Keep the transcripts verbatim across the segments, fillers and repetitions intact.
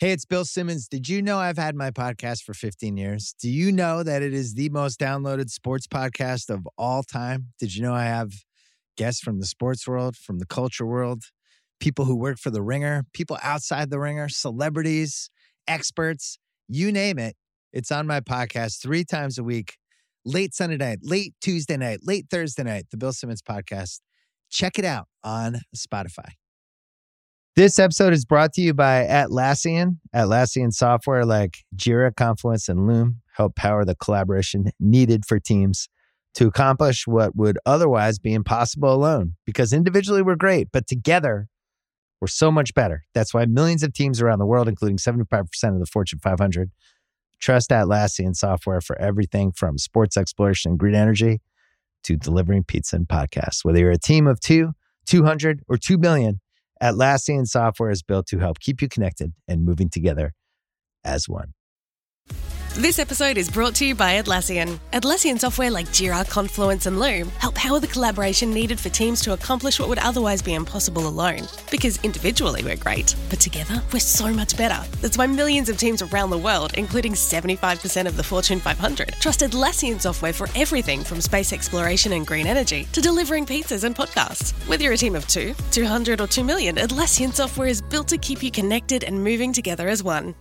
Hey, it's Bill Simmons. Did you know I've had my podcast for fifteen years? Do you know that it is the most downloaded sports podcast of all time? Did you know I have guests from the sports world, from the culture world, people who work for The Ringer, people outside The Ringer, celebrities, experts, you name it. It's on my podcast three times a week, late Sunday night, late Tuesday night, late Thursday night, the Bill Simmons podcast. Check it out on Spotify. This episode is brought to you by Atlassian. Atlassian software like Jira, Confluence, and Loom help power the collaboration needed for teams to accomplish what would otherwise be impossible alone. Because individually we're great, but together we're so much better. That's why millions of teams around the world, including seventy-five percent of the Fortune five hundred, trust Atlassian software for everything from sports exploration and green energy to delivering pizza and podcasts. Whether you're a team of two, two hundred, or two billion, Atlassian software is built to help keep you connected and moving together as one. This episode is brought to you by Atlassian. Atlassian software like Jira, Confluence, and Loom help power the collaboration needed for teams to accomplish what would otherwise be impossible alone. Because individually we're great, but together we're so much better. That's why millions of teams around the world, including seventy-five percent of the Fortune five hundred, trust Atlassian software for everything from space exploration and green energy to delivering pizzas and podcasts. Whether you're a team of two, two hundred, or two million, Atlassian software is built to keep you connected and moving together as one.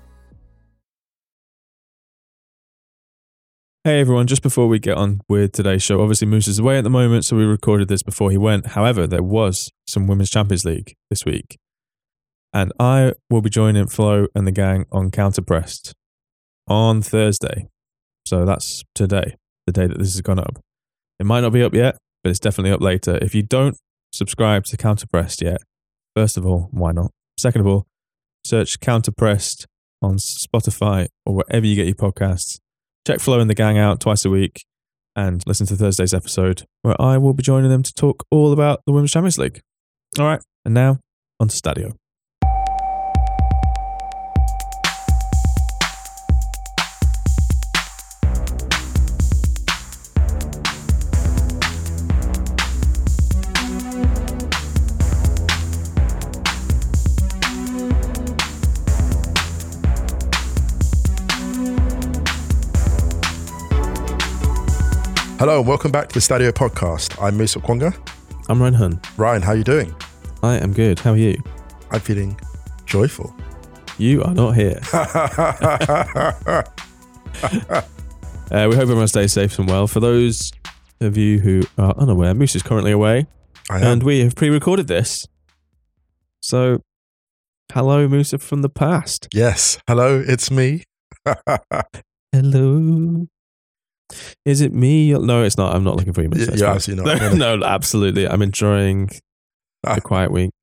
Hey everyone, just before we get on with today's show, obviously Moose is away at the moment, so we recorded this before he went. However, there was some Women's Champions League this week, and I will be joining Flo and the gang on Counterpressed on Thursday. So that's today, the day that this has gone up. It might not be up yet, but it's definitely up later. If you don't subscribe to Counterpressed yet, first of all, why not? Second of all, search Counterpressed on Spotify or wherever you get your podcasts. Check Flo and the gang out twice a week and listen to Thursday's episode where I will be joining them to talk all about the Women's Champions League. All right, and now on to Stadio. Hello and welcome back to the Stadio podcast. I'm Musa Kwonga. I'm Ryan Hun. Ryan, how are you doing? I am good. How are you? I'm feeling joyful. You are not here. uh, we hope everyone stays safe and well. For those of you who are unaware, Moose is currently away. I am. And we have pre-recorded this. So, hello, Musa from the past. Yes. Hello, it's me. Hello. Is it me? No, it's not. I'm not looking for you. Yeah, That's you're fine. absolutely not. No, no, absolutely. I'm enjoying the quiet week.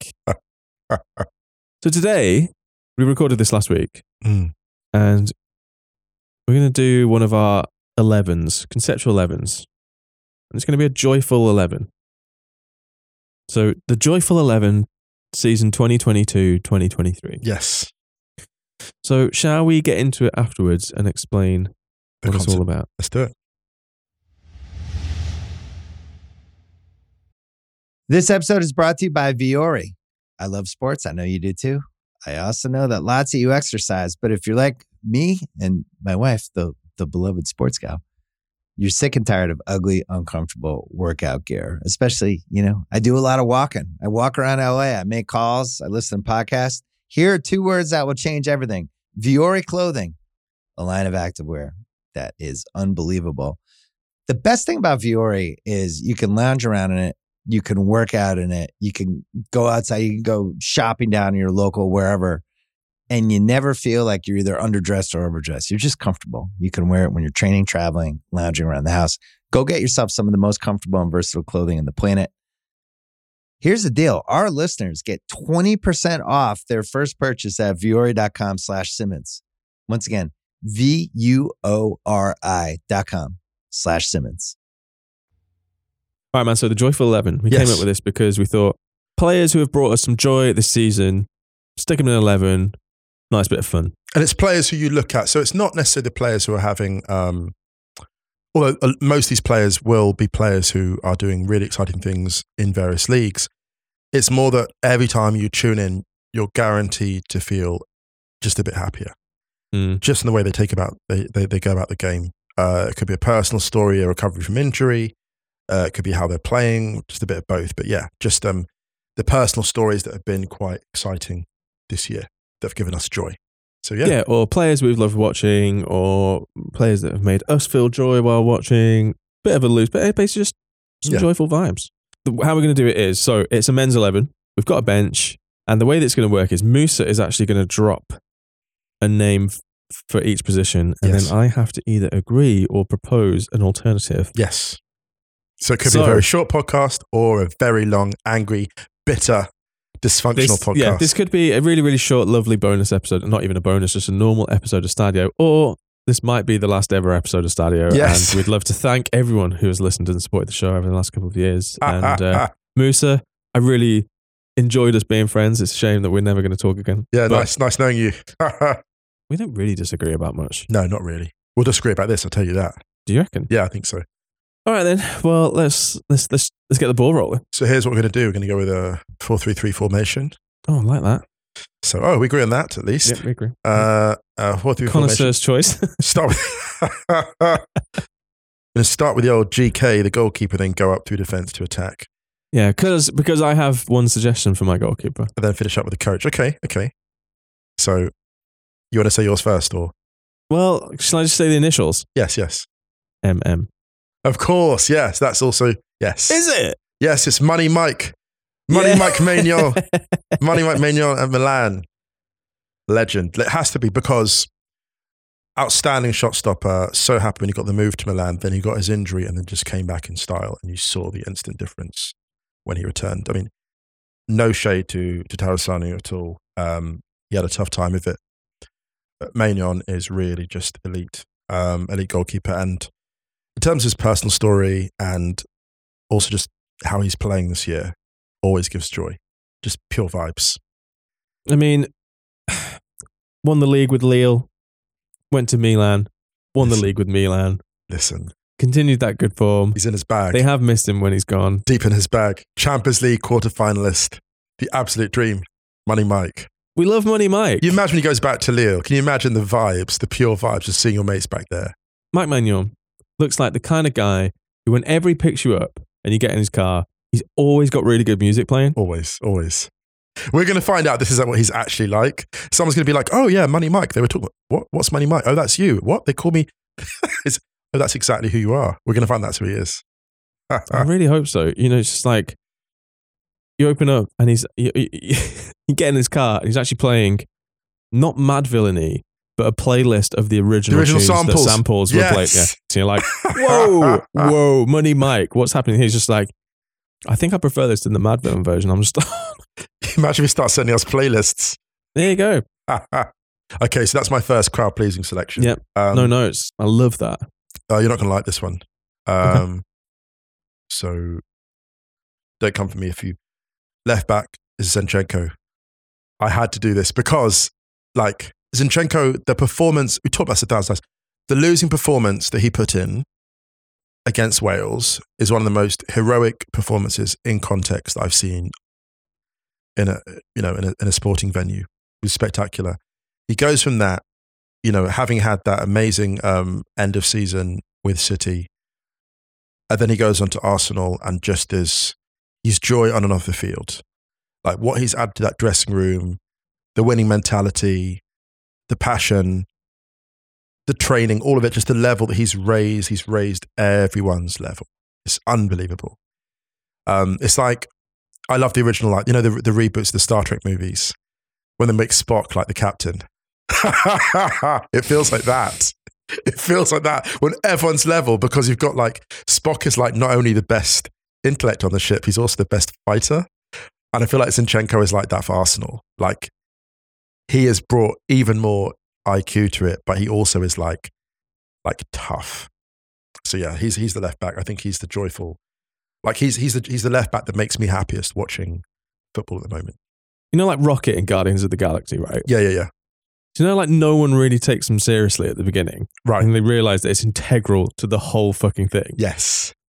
So today, we recorded this last week, Mm. and we're going to do one of our elevens, conceptual elevens. And it's going to be a joyful eleven. So the joyful eleven, season twenty twenty-two twenty twenty-three. Yes. So shall we get into it afterwards and explain The what it's all concept. about? Let's do it. This episode is brought to you by Vuori. I love sports. I know you do too. I also know that lots of you exercise, but if you're like me and my wife, the, the beloved sports gal, you're sick and tired of ugly, uncomfortable workout gear. Especially, you know, I do a lot of walking. I walk around L A. I make calls. I listen to podcasts. Here are two words that will change everything. Vuori Clothing, a line of activewear that is unbelievable. The best thing about Vuori is you can lounge around in it. You can work out in it. You can go outside. You can go shopping down in your local wherever. And you never feel like you're either underdressed or overdressed. You're just comfortable. You can wear it when you're training, traveling, lounging around the house. Go get yourself some of the most comfortable and versatile clothing on the planet. Here's the deal. Our listeners get twenty percent off their first purchase at vuori.com slash Simmons. Once again, V-U-O-R-I dot com slash Simmons. All right, man. So the Joyful eleven, we Yes. came up with this because we thought players who have brought us some joy this season, stick them in eleven, nice bit of fun. And it's players who you look at. So it's not necessarily the players who are having, um, although uh, most of these players will be players who are doing really exciting things in various leagues. It's more that every time you tune in, you're guaranteed to feel just a bit happier. Mm. Just in the way they take about they they, they go about the game. Uh, it could be a personal story, a recovery from injury. Uh, it could be how they're playing, just a bit of both. But yeah, just um, the personal stories that have been quite exciting this year that have given us joy. So yeah, yeah, or players we've loved watching, or players that have made us feel joy while watching. Bit of a loose, but basically just some Yeah. joyful vibes. The, how we're going to do it is, so it's a men's eleven. We've got a bench, and the way that's going to work is Musa is actually going to drop a name f- for each position, and Yes. then I have to either agree or propose an alternative. yes. So it could So- be a very short podcast or a very long, angry, bitter, dysfunctional This, podcast. yeah, this could be a really, really short, lovely bonus episode. Not even a bonus, just a normal episode of Stadio. Or this might be the last ever episode of Stadio. Yes. And we'd love to thank everyone who has listened and supported the show over the last couple of years. And uh, Musa, I really enjoyed us being friends. It's a shame that we're never going to talk again. yeah, But nice, nice knowing you. We don't really disagree about much. No, not really. We'll disagree about this. I'll tell you that. Do you reckon? Yeah, I think so. All right then. Well, let's let's let's let's get the ball rolling. So here's what we're going to do. We're going to go with a four three three formation. Oh, I like that. So, oh, we agree on that at least. Yeah, we agree. Uh, uh, four three formation. Connoisseur's choice. Start with. I'm going to start with the old G K, the goalkeeper, then go up through defense to attack, yeah, because because I have one suggestion for my goalkeeper. and then finish up with the coach. Okay, okay. So, you want to say yours first, or Well, shall I just say the initials? yes, yes, M M. of course, yes. That's also yes, Is it? yes. It's Money Mike, Money Yeah. Mike Maignan, Money Mike Maignan at Milan, legend. It has to be because outstanding shot stopper. So happy when he got the move to Milan. Then he got his injury and then just came back in style, and you saw the instant difference when he returned. I mean, no shade to to Tarasanu at all. Um, he had a tough time with it. But Maignan is really just elite, um, elite goalkeeper. And in terms of his personal story and also just how he's playing this year, always gives joy. Just pure vibes. I mean, won the league with Lille, went to Milan, won the Listen. league with Milan, Listen, continued that good form. he's in his bag. They have missed him when he's gone. Deep in his bag. Champions League quarterfinalist. The absolute dream. Money Mike. We love Money Mike. You imagine when he goes back to Lille. Can you imagine the vibes, the pure vibes, just seeing your mates back there? Mike Maignan looks like the kind of guy who, whenever he picks you up and you get in his car, he's always got really good music playing. Always, always. We're going to find out this is what he's actually like. Someone's going to be like, oh yeah, Money Mike. They were talking, what? What's Money Mike? Oh, that's you. What? They call me, It's- oh, that's exactly who you are. We're going to find that's who he is. I really hope so. You know, it's just like you open up and he's you, you, you get in his car and he's actually playing not Mad Villainy, but a playlist of the original, The original tunes samples. that samples were Yes. played. Yeah. So you're like, whoa, whoa, Money Mike, what's happening? He's just like, I think I prefer this than the Mad Villain version. I'm just Imagine if we start sending us playlists. there you go. Okay, so that's my first crowd pleasing selection. Yep. Um, No notes. I love that. Uh, you're not going to like this one. Um, So don't come for me if you. Left back is Zinchenko. I had to do this because, like, Zinchenko, the performance, we talked about this a thousand times, the losing performance that he put in against Wales is one of the most heroic performances in context I've seen in a, you know, in a, in a sporting venue. It was spectacular. He goes from that, you know, having had that amazing um, end of season with City, and then he goes on to Arsenal and just is, he's joy on and off the field. Like what he's added to that dressing room, the winning mentality, the passion, the training, all of it, just the level that he's raised, he's raised everyone's level. It's unbelievable. Um, it's like, I love the original, like, you know, the, the reboots, the Star Trek movies, when they make Spock like the captain. It feels like that. It feels like that when everyone's level, because you've got like, Spock is like not only the best intellect on the ship, he's also the best fighter. And I feel like Zinchenko is like that for Arsenal. Like he has brought even more I Q to it, but he also is like, like tough. So yeah, he's, he's the left back. I think he's the joyful, like he's, he's the, he's the left back that makes me happiest watching football at the moment. You know, like Rocket in Guardians of the Galaxy, right? Yeah, yeah, yeah. Do you know, like no one really takes them seriously at the beginning, Right. and they realize that it's integral to the whole fucking thing. Yes.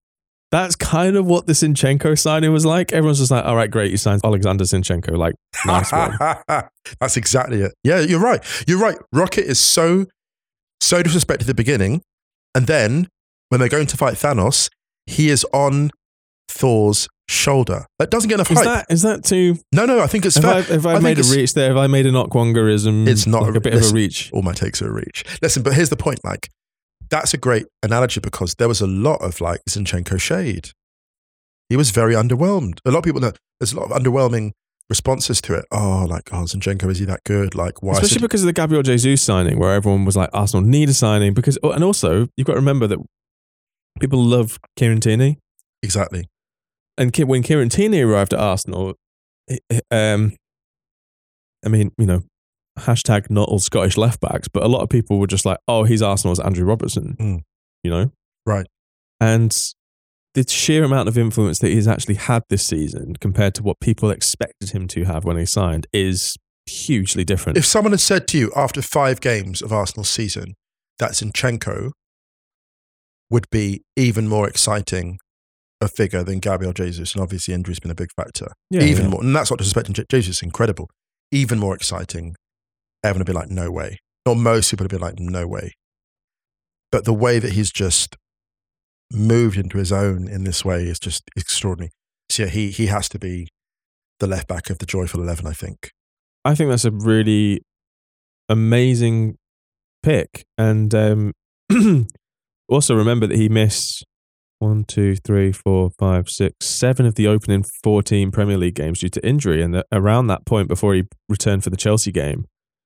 That's kind of what the Zinchenko signing was like. Everyone's just like, all right, great, you signed Alexander Zinchenko. Like, nice one. That's exactly it. Yeah, you're right. You're right. Rocket is so, so disrespected at the beginning. And then when they're going to fight Thanos, he is on Thor's shoulder. That doesn't get enough Is hype. that, is that too... No, no, I think it's have fair. I, have I, I made a it's, reach there? Have I made an Okwongerism? It's not like a, a bit listen, of a reach. All my takes are a reach. Listen, but here's the point. Like, that's a great analogy because there was a lot of like Zinchenko shade. He was very underwhelmed. A lot of people know there's a lot of underwhelming responses to it. Oh, like, oh, Zinchenko, is he that good? Like, why? Especially because of the Gabriel Jesus signing, where everyone was like, Arsenal need a signing. Because, and also, you've got to remember that people love Kieran Tierney. Exactly. And when Kieran Tierney arrived at Arsenal, um, I mean, you know, hashtag not all Scottish left backs, but a lot of people were just like, oh, he's Arsenal's Andrew Robertson, mm. you know? Right. And the sheer amount of influence that he's actually had this season compared to what people expected him to have when he signed is hugely different. If someone had said to you after five games of Arsenal's season that Zinchenko would be even more exciting a figure than Gabriel Jesus, and obviously injury's been a big factor, yeah, even yeah. more, and that's not disrespecting Jesus, incredible, even more exciting, everyone would be like, no way. Or most people would be like, no way. But the way that he's just moved into his own in this way is just extraordinary. So yeah, he he has to be the left back of the joyful eleven, I think. I think that's a really amazing pick. And um, also remember that he missed one, two, three, four, five, six, seven of the opening fourteen Premier League games due to injury. And around that point, before he returned for the Chelsea game,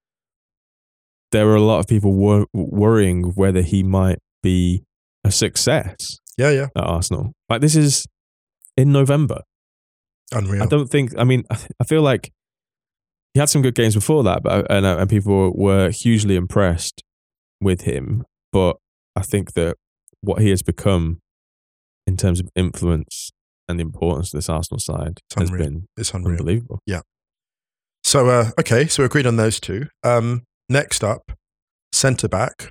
there were a lot of people wor- worrying whether he might be a success. Yeah, yeah. At Arsenal. Like, this is in November. Unreal. I don't think, I mean, I feel like he had some good games before that, but and, and people were hugely impressed with him. But I think that what he has become in terms of influence and the importance of this Arsenal side it's has unreal. been it's unreal. Unbelievable. Yeah. So, uh, okay, so we agreed on those two. Um, next up, centre-back.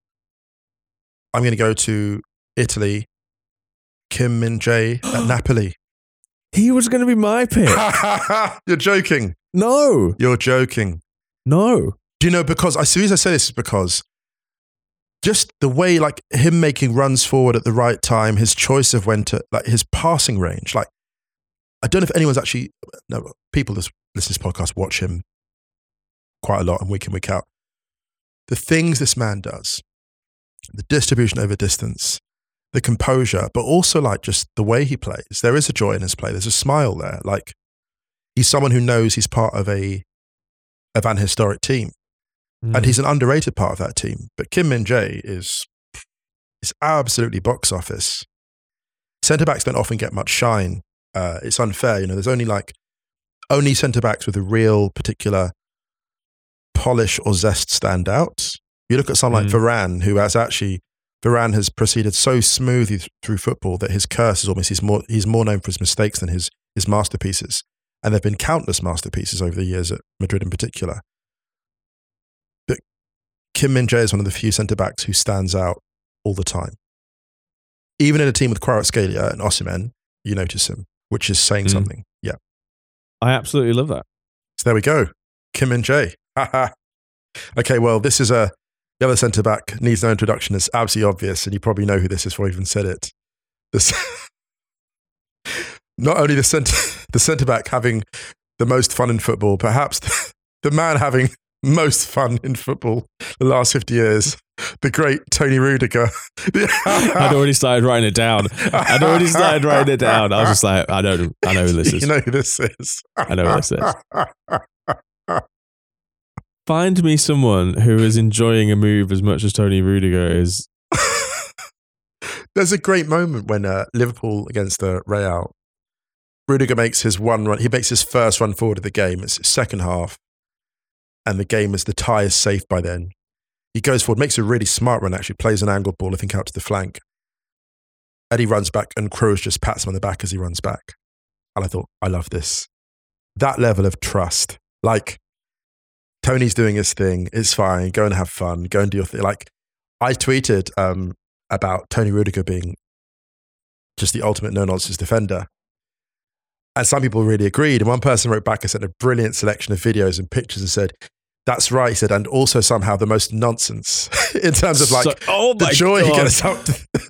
I'm going to go to Italy, Kim Min-jae at Napoli. He was going to be my pick. You're joking. No. You're joking. No. Do you know, because as soon as I say this is because just the way, like, him making runs forward at the right time, his choice of when to, like, his passing range. Like, I don't know if anyone's actually, no, people that listen to this podcast watch him quite a lot and week in, week out. The things this man does, the distribution over distance, the composure, but also like just the way he plays. There is a joy in his play. There's a smile there. Like, he's someone who knows he's part of a of an historic team. Mm. And he's an underrated part of that team. But Kim Min-jae is, is absolutely box office. Centre-backs don't often get much shine. Uh, it's unfair. You know, there's only like, only centre-backs with a real particular polish or zest stand out. You look at someone mm. like Varane, who has actually, Varane has proceeded so smoothly th- through football that his curse is almost, he's more, he's more known for his mistakes than his, his masterpieces. And there have been countless masterpieces over the years at Madrid in particular. But Kim Min-jae is one of the few centre-backs who stands out all the time. Even in a team with Kvaratskhelia and Osimhen, you notice him, which is saying mm. something. Yeah. I absolutely love that. So there we go. Kim Min-jae. Okay, well, this is a, the other centre-back needs no introduction. It's absolutely obvious, and you probably know who this is before I even said it. This, not only the centre, the centre-back having the most fun in football, perhaps the, the man having most fun in football the last fifty years, the great Tony Rudiger. I'd already started writing it down. I'd already started writing it down. I was just like, I know, I know who this is. You know who this is. I know who this is. Find me someone who is enjoying a move as much as Tony Rudiger is. There's a great moment when uh, Liverpool against the Real, Rudiger makes his one run. He makes his first run forward of the game. It's the second half, and the game is the tie is safe by then. He goes forward, makes a really smart run. Actually, plays an angled ball, I think, out to the flank. Eddie runs back, and Kroos just pats him on the back as he runs back. And I thought, I love this. That level of trust, like. Tony's doing his thing. It's fine. Go and have fun. Go and do your thing. Like, I tweeted um, about Tony Rudiger being just the ultimate no-nonsense defender. And some people really agreed. And one person wrote back and sent a brilliant selection of videos and pictures and said, that's right, he said, and also somehow the most nonsense in terms of like so, oh the my joy God. he gets out.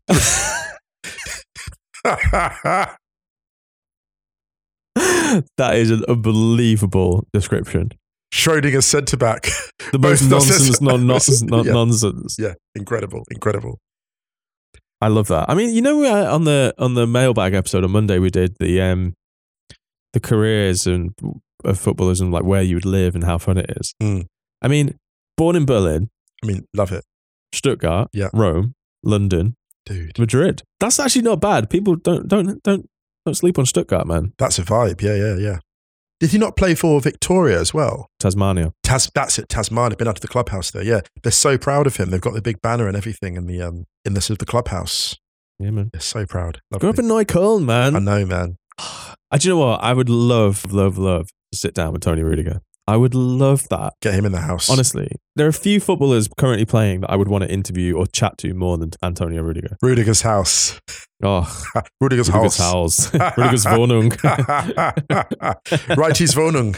That is an unbelievable description. Schrodinger's centre back. The most nonsense, non nonsense, non yeah. nonsense. Yeah, incredible, incredible. I love that. I mean, you know, uh, on the on the mailbag episode on Monday, we did the um the careers and of footballers and like where you would live and how fun it is. Mm. I mean, born in Berlin, I mean, love it, Stuttgart, Yeah. Rome, London, dude. Madrid. That's actually not bad. People don't don't don't don't sleep on Stuttgart, man. That's a vibe. Yeah, yeah, yeah. Did he not play for Victoria as well? Tasmania. Tas, that's it, Tasmania. Been out to the clubhouse there. Yeah, they're so proud of him. They've got the big banner and everything in the um in the sort of the clubhouse. Yeah, man. They're so proud. Grew up in Neukölln, man. I know, man. Uh, do you know what? I would love, love, love to sit down with Tony Rudiger. I would love that. Get him in the house. Honestly, there are a few footballers currently playing that I would want to interview or chat to more than Antonio Rudiger. Rudiger's house. Oh, Rudiger's, Rudiger's house. house. Rudiger's Wohnung. Reichie's Wohnung.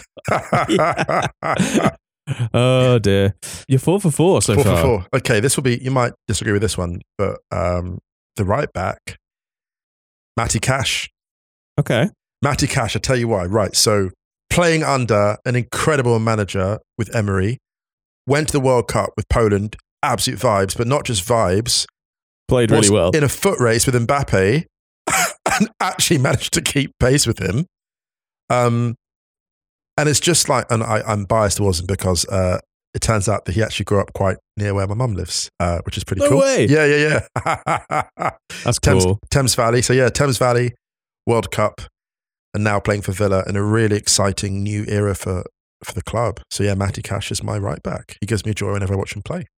Oh dear. You're four for four so four far. for four. Okay, this will be, you might disagree with this one, but um, the right back, Matty Cash. Okay. Matty Cash, I tell you why. Right, so playing under an incredible manager with Emery, went to the World Cup with Poland, absolute vibes, but not just vibes. Played really was well. in a foot race with Mbappe and actually managed to keep pace with him. Um, and it's just like, and I, I'm biased towards him because uh, it turns out that he actually grew up quite near where my mum lives, uh, which is pretty No cool. way. Yeah, yeah, yeah. That's Thames, cool. Thames Valley. So yeah, Thames Valley, World Cup, and now playing for Villa in a really exciting new era for, for the club. So yeah, Matty Cash is my right back. He gives me joy whenever I watch him play.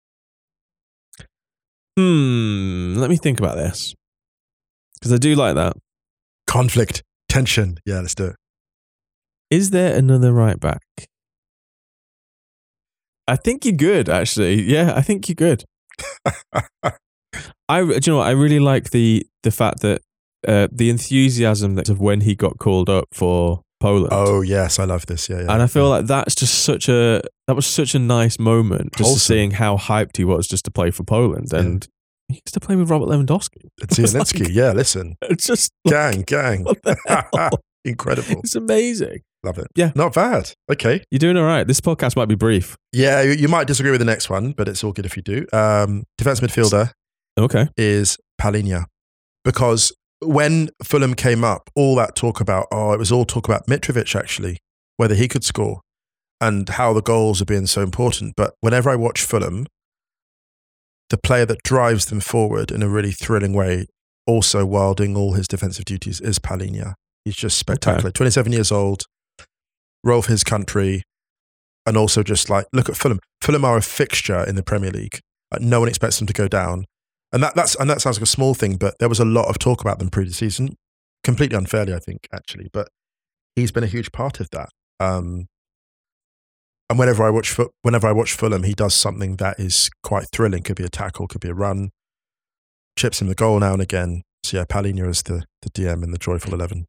Hmm. Let me think about this. Because I do like that. Conflict, tension. Yeah, let's do it. Is there another right back? I think you're good, actually. Yeah, I think you're good. I, do you know what? I really like the the fact that uh, the enthusiasm that of when he got called up for Poland. Oh yes, I love this. Yeah, yeah. And I feel yeah. like that's just such a that was such a nice moment, just Wholesome. seeing how hyped he was just to play for Poland, and he used to play with Robert Lewandowski. It's Zielinski. like- yeah, listen, It's just like, gang, gang, what the hell? incredible. It's amazing. Love it. Yeah. Not bad. Okay. You're doing all right. This podcast might be brief. Yeah, you, you might disagree with the next one, but it's all good if you do. Um, defense midfielder Okay. is Palhinha, because when Fulham came up, all that talk about, oh, it was all talk about Mitrovic actually, whether he could score and how the goals are being so important. But whenever I watch Fulham, the player that drives them forward in a really thrilling way, also while doing all his defensive duties, is Palhinha. He's just spectacular. Okay. twenty-seven years old, role for his country, and also just like, look at Fulham. Fulham are a fixture in the Premier League. Like, no one expects them to go down. And that, that's, and that sounds like a small thing, but there was a lot of talk about them pre-season, completely unfairly, I think, actually. But he's been a huge part of that. Um, and whenever I watch, whenever I watch Fulham, he does something that is quite thrilling. Could be a tackle, could be a run, chips in the goal now and again. So yeah, Palhinha is the, the D M in the Joyful eleven.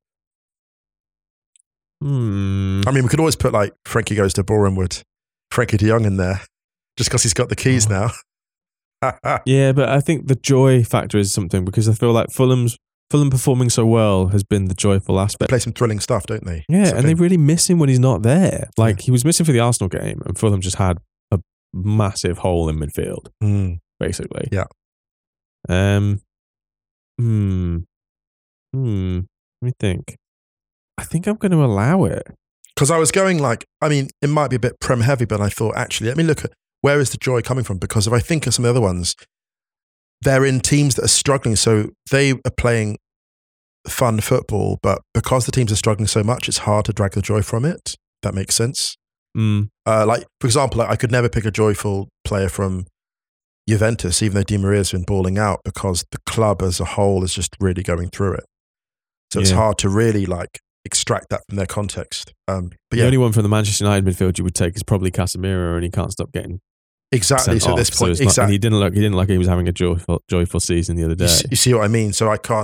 Hmm. I mean, we could always put like Frankie Goes to Bournemouth, Frankie de Jong in there, just because he's got the keys Oh. now. Yeah, but I think the joy factor is something, because I feel like Fulham's Fulham performing so well has been the joyful aspect. Play some thrilling stuff, don't they? Yeah, That's the and they thing. really miss him when he's not there. Like, he was missing for the Arsenal game, and Fulham just had a massive hole in midfield, Mm. basically. Yeah. Um. Hmm. Hmm. Let me think. I think I'm going to allow it. Because I was going like, I mean, it might be a bit Prem heavy, but I thought, actually, let me look at where is the joy coming from? Because if I think of some of the other ones, they're in teams that are struggling. So they are playing fun football, but because the teams are struggling so much, it's hard to drag the joy from it. That makes sense. Mm. Uh, like, for example, like, I could never pick a joyful player from Juventus, even though Di Maria's been balling out, because the club as a whole is just really going through it. So it's Yeah. hard to really like extract that from their context. Um, but The yeah, only one from the Manchester United midfield you would take is probably Casemiro, and he can't stop getting exactly. sent So at off. this point, it's not- and exactly. he didn't look. He didn't look like he was having a joyful, joyful season the other day. You see, you see what I mean? So I can't.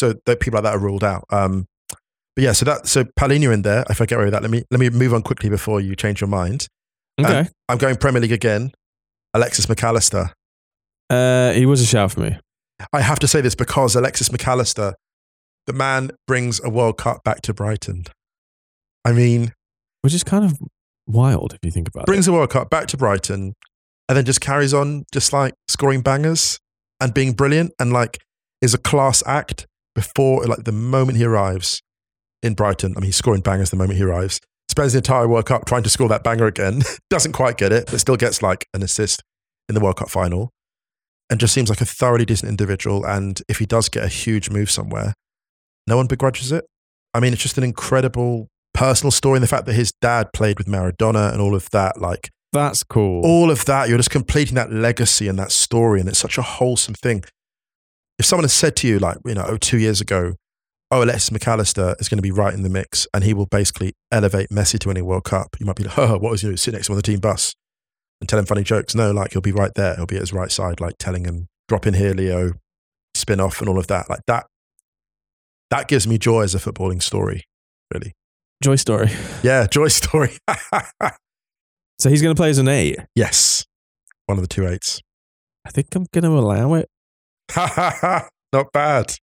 so that people like that are ruled out. Um, but yeah, so that so Palhinha in there. If I get rid of that, let me let me move on quickly before you change your mind. Okay. And I'm going Premier League again. Alexis McAllister. Uh, he was a shout for me. I have to say this because Alexis McAllister, the man brings a World Cup back to Brighton. I mean, which is kind of wild if you think about brings it. Brings a World Cup back to Brighton, and then just carries on, just like scoring bangers and being brilliant, and like is a class act before, like the moment he arrives in Brighton. I mean, he's scoring bangers the moment he arrives. Spends the entire World Cup trying to score that banger again. Doesn't quite get it, but still gets like an assist in the World Cup final. And just seems like a thoroughly decent individual. And if he does get a huge move somewhere, no one begrudges it. I mean, it's just an incredible personal story. And the fact that his dad played with Maradona and all of that, like, that's cool. All of that, you're just completing that legacy and that story. And it's such a wholesome thing. If someone has said to you, like, you know, oh, two years ago, oh, Alexis McAllister is going to be right in the mix and he will basically elevate Messi to winning World Cup, you might be like, oh, what was you, sit next to him on the team bus and tell him funny jokes? No, like, he'll be right there. He'll be at his right side, like telling him, drop in here, Leo, spin off and all of that. Like that, that gives me joy as a footballing story, really. Joy story. Yeah, joy story. So he's going to play as an eight? Yes. One of the two eights. I think I'm going to allow it. Not bad.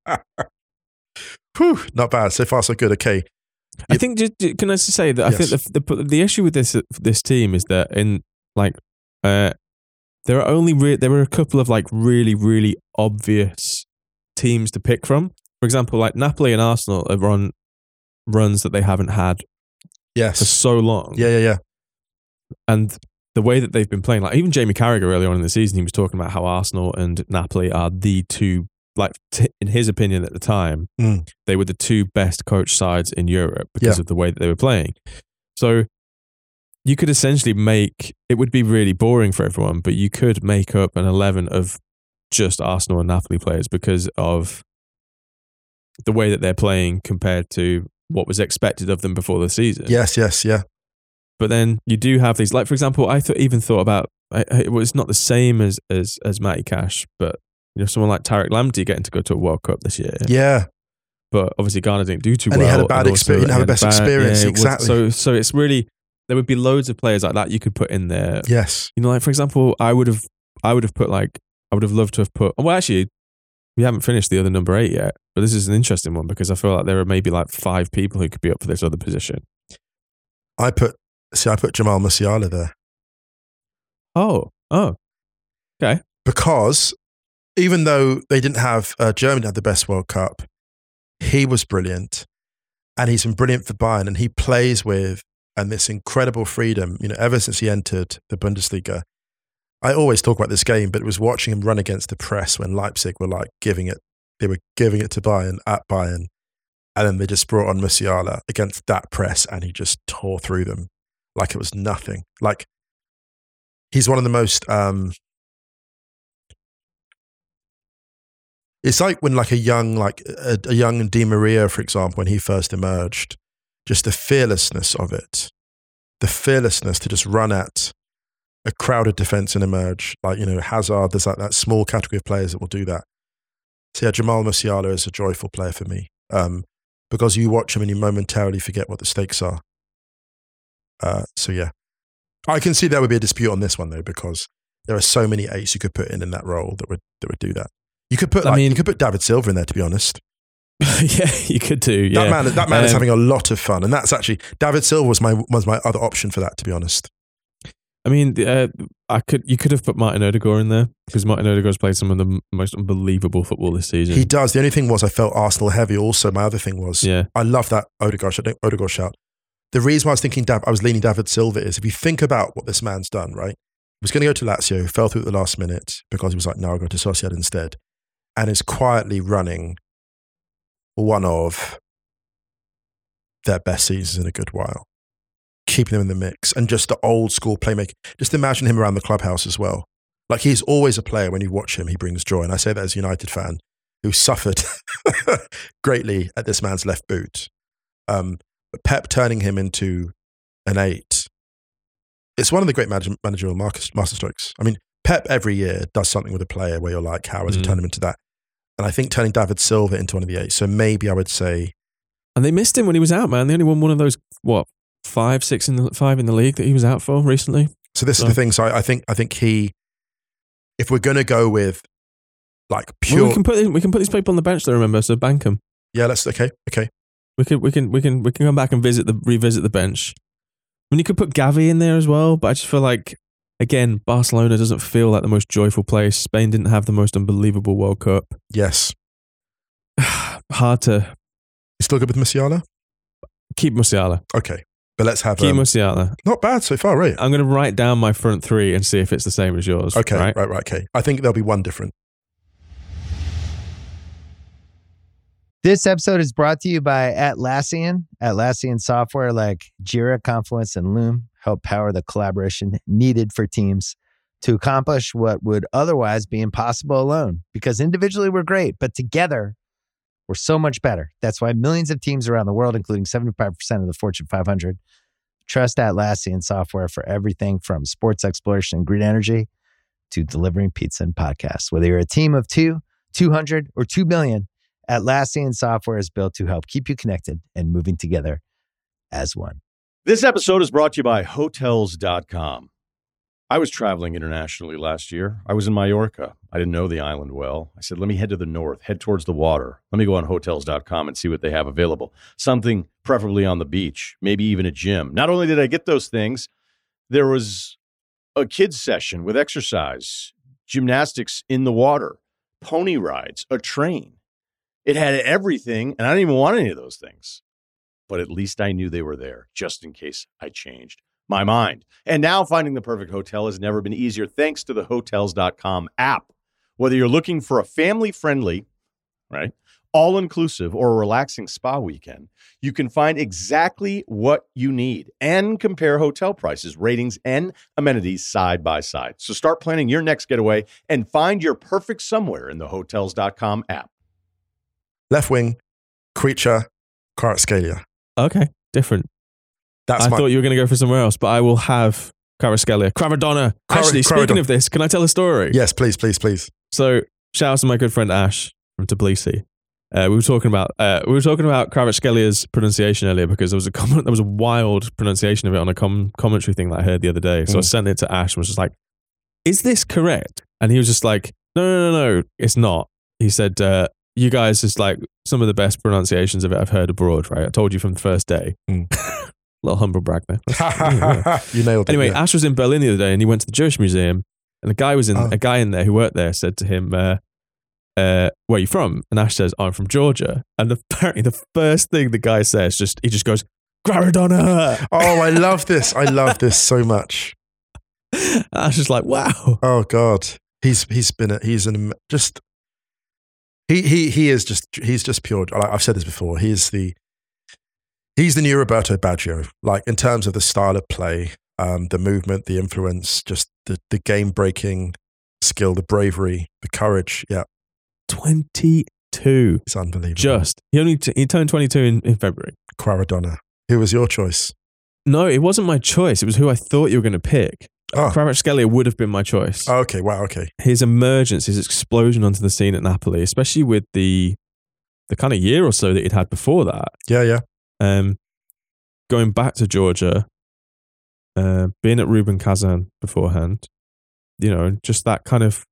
Whew, not bad. So far, so good. Okay. I think, can I just say that yes. I think the, the the issue with this this team is that in like uh, there are only re- there are a couple of like really really obvious teams to pick from. For example, like Napoli and Arsenal are on runs that they haven't had yes. for so long. Yeah, yeah, yeah. And the way that they've been playing, like even Jamie Carragher earlier on in the season, he was talking about how Arsenal and Napoli are the two, like t- in his opinion at the time, mm. they were the two best coach sides in Europe because yeah. of the way that they were playing. So you could essentially make, it would be really boring for everyone, but you could make up an eleven of just Arsenal and Napoli players because of the way that they're playing compared to what was expected of them before the season. Yes, yes, yeah. But then you do have these, like for example, I th- even thought about, it was not the same as as as Matty Cash, but you know, someone like Tariq Lamptey getting to go to a World Cup this year. Yeah. But obviously Ghana didn't do too and well. He had a bad experience. He had a best bad, experience. Yeah, exactly. Was, so so it's really, there would be loads of players like that you could put in there. Yes. You know, like for example, I would have I would have put like, I would have loved to have put, well actually, we haven't finished the other number eight yet, but this is an interesting one because I feel like there are maybe like five people who could be up for this other position. I put, see, I put Jamal Musiala there. Oh, oh, okay. Because even though they didn't have, uh, Germany had the best World Cup, he was brilliant. And he's been brilliant for Bayern. And he plays with, and this incredible freedom, you know, ever since he entered the Bundesliga. I always talk about this game, but it was watching him run against the press when Leipzig were like giving it, they were giving it to Bayern at Bayern. And then they just brought on Musiala against that press and he just tore through them like it was nothing. Like, he's one of the most, um, it's like when like a young, like a, a young Di Maria, for example, when he first emerged, just the fearlessness of it, the fearlessness to just run at a crowded defense and emerge. Like, you know, Hazard, there's like that small category of players that will do that. So yeah, Jamal Musiala is a joyful player for me. Um, because you watch him and you momentarily forget what the stakes are. Uh, so yeah, I can see there would be a dispute on this one though, because there are so many eights you could put in in that role that would that would do that. You could put, like, I mean, you could put David Silva in there, to be honest. Yeah, you could do. Yeah. That man, that man um, is having a lot of fun, and that's actually David Silva was my was my other option for that, to be honest. I mean, uh, I could you could have put Martin Odegaard in there because Martin Odegaard's played some of the most unbelievable football this season. He does. The only thing was I felt Arsenal heavy. Also, my other thing was, yeah, I love that Odegaard shout. Odegaard shout. The reason why I was thinking Dav, I was leaning David Silva is if you think about what this man's done, right? He was going to go to Lazio, fell through at the last minute because he was like, no, I'll go to Sociedad instead, and is quietly running one of their best seasons in a good while, keeping them in the mix, and just the old school playmaker. Just imagine him around the clubhouse as well. Like, he's always a player. When you watch him, he brings joy. And I say that as a United fan who suffered greatly at this man's left boot. Um, but Pep turning him into an eight, it's one of the great manage- managerial masterstrokes. I mean, Pep every year does something with a player where you're like, how has mm. he turned him into that? and I think turning David Silva into one of the eight. So maybe I would say, and they missed him when he was out, man. They only won one of those what five, six in the five in the league that he was out for recently. So this so. is the thing. So I, I think I think he, if we're going to go with like pure, well, we can put we can put these people on the bench. Though, remember, so bank them. Yeah, let's okay, okay. We can we can we can we can come back and visit the revisit the bench. I mean, you could put Gavi in there as well, but I just feel like, again, Barcelona doesn't feel like the most joyful place. Spain didn't have the most unbelievable World Cup. Yes. Hard to... You still good with Musiala? Keep Musiala. Okay. But let's have... Keep um, Musiala. Not bad so far, right? I'm going to write down my front three and see if it's the same as yours. Okay, right, right, right okay. I think there'll be one different. This episode is brought to you by Atlassian. Atlassian software like Jira, Confluence, and Loom help power the collaboration needed for teams to accomplish what would otherwise be impossible alone. Because individually we're great, but together we're so much better. That's why millions of teams around the world, including seventy-five percent of the Fortune five hundred, trust Atlassian software for everything from sports exploration and green energy to delivering pizza and podcasts. Whether you're a team of two, two hundred, or two billion, Atlassian software is built to help keep you connected and moving together as one. This episode is brought to you by Hotels dot com. I was traveling internationally last year. I was in Mallorca. I didn't know the island well. I said, let me head to the north, head towards the water. Let me go on Hotels dot com and see what they have available. Something preferably on the beach, maybe even a gym. Not only did I get those things, there was a kids session with exercise, gymnastics in the water, pony rides, a train. It had everything, and I didn't even want any of those things. But at least I knew they were there, just in case I changed my mind. And now finding the perfect hotel has never been easier thanks to the Hotels dot com app. Whether you're looking for a family-friendly, right, all-inclusive or a relaxing spa weekend, you can find exactly what you need and compare hotel prices, ratings, and amenities side by side. So start planning your next getaway and find your perfect somewhere in the Hotels dot com app. Left wing, Creature, Kvaratskhelia. Okay, different. That's I my, thought you were going to go for somewhere else, but I will have Kvaratskhelia. Kvaradona. Kvar- Actually, speaking Kvaradona. of this, can I tell a story? Yes, please, please, please. So, shout out to my good friend Ash from Tbilisi. Uh, we were talking about uh, we were talking about Kvaratskelia's pronunciation earlier because there was a comment, there was a wild pronunciation of it on a com- commentary thing that I heard the other day. So Mm. I sent it to Ash and was just like, "Is this correct?" And he was just like, "No, no, no, no, it's not." He said, uh, "You guys is like some of the best pronunciations of it I've heard abroad." Right? I told you from the first day. Mm. Little humble brag there. Yeah. You nailed it. Anyway, yeah. Ash was in Berlin the other day and he went to the Jewish Museum and a guy was in Oh. a guy in there who worked there said to him, uh, uh, where are you from? And Ash says, I'm from Georgia. And the, apparently the first thing the guy says, just he just goes, Kvaradona. Oh, I love this. I love this so much. Ash is like, wow. Oh God, he's he's been a, he's an just he he he is just he's just pure. like I've said this before. He's the he's the new Roberto Baggio. Like in terms of the style of play, um, the movement, the influence, just the the game breaking skill, the bravery, the courage. Yeah, twenty-two. it's unbelievable. Just. He only t- he turned twenty-two in, in February. Kvaradona. Who was your choice? No, it wasn't my choice. It was who I thought you were going to pick. Oh. Kvaratskhelia would have been my choice. Oh, okay. Wow. Okay. His emergence, his explosion onto the scene at Napoli, especially with the the kind of year or so that he'd had before that. Yeah. Yeah. Um, going back to Georgia, uh, being at Rubin Kazan beforehand, you know, just that kind of.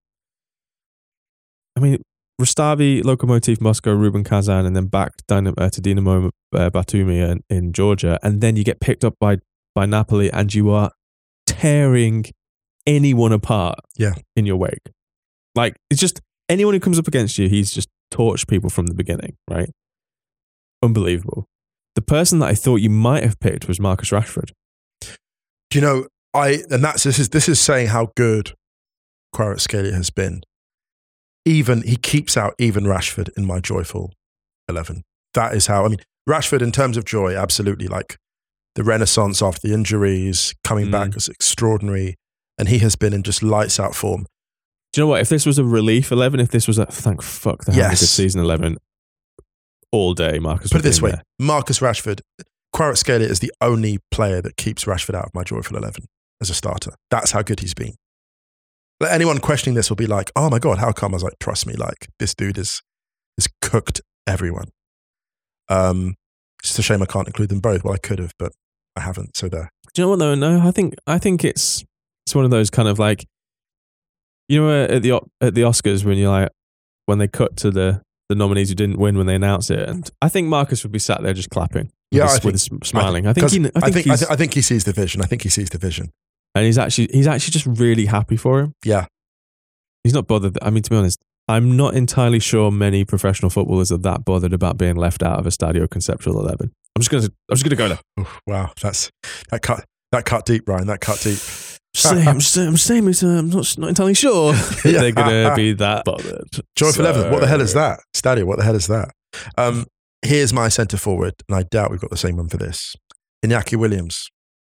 I mean, Rustavi, Lokomotiv Moscow, Rubin Kazan, and then back Dynamo, uh, to Dinamo uh, Batumi in, in Georgia, and then you get picked up by by Napoli, and you are tearing anyone apart. Yeah. In your wake, like it's just anyone who comes up against you, he's just torched people from the beginning, right? Unbelievable. The person that I thought you might have picked was Marcus Rashford. Do you know, I, and that's, this is, this is saying how good Kvaratskhelia has been. Even, he keeps out even Rashford in my joyful eleven. That is how, I mean, Rashford in terms of joy, absolutely, like the renaissance after the injuries, coming Mm. back was extraordinary. And he has been in just lights out form. Do you know what? If this was a relief eleven, if this was a thank fuck the Yes. yes. season eleven, all day, Marcus Put would it this be way, in there. Marcus Rashford, Kvaratskhelia is the only player that keeps Rashford out of my joyful eleven as a starter. That's how good he's been. Like, anyone questioning this will be like, oh my God, how come? I was like, trust me, like this dude is, has cooked everyone. Um, it's just a shame I can't include them both. Well, I could have, but I haven't. So there. Do you know what though? No, I think I think it's it's one of those kind of like, you know, at the at the Oscars when you're like when they cut to the the nominees who didn't win when they announce it, and I think Marcus would be sat there just clapping. Yeah, with his, I think, with his smiling. I think, I think, he, I think, I think, he's, I, th- I think he sees the vision. I think he sees the vision. And he's actually he's actually just really happy for him. Yeah. He's not bothered. I mean, to be honest, I'm not entirely sure many professional footballers are that bothered about being left out of a Stadio Conceptual eleven. I'm just gonna I'm just gonna go there. Oh, wow, that's that cut that cut deep, Ryan. That cut deep. Same, I'm saying, I'm saying, I'm not, not entirely sure Yeah. they're gonna be that bothered. Joyful So- eleven. What the hell is that? Stadio. What the hell is that? Um, here's my centre forward, and I doubt we've got the same one for this. Iñaki Williams.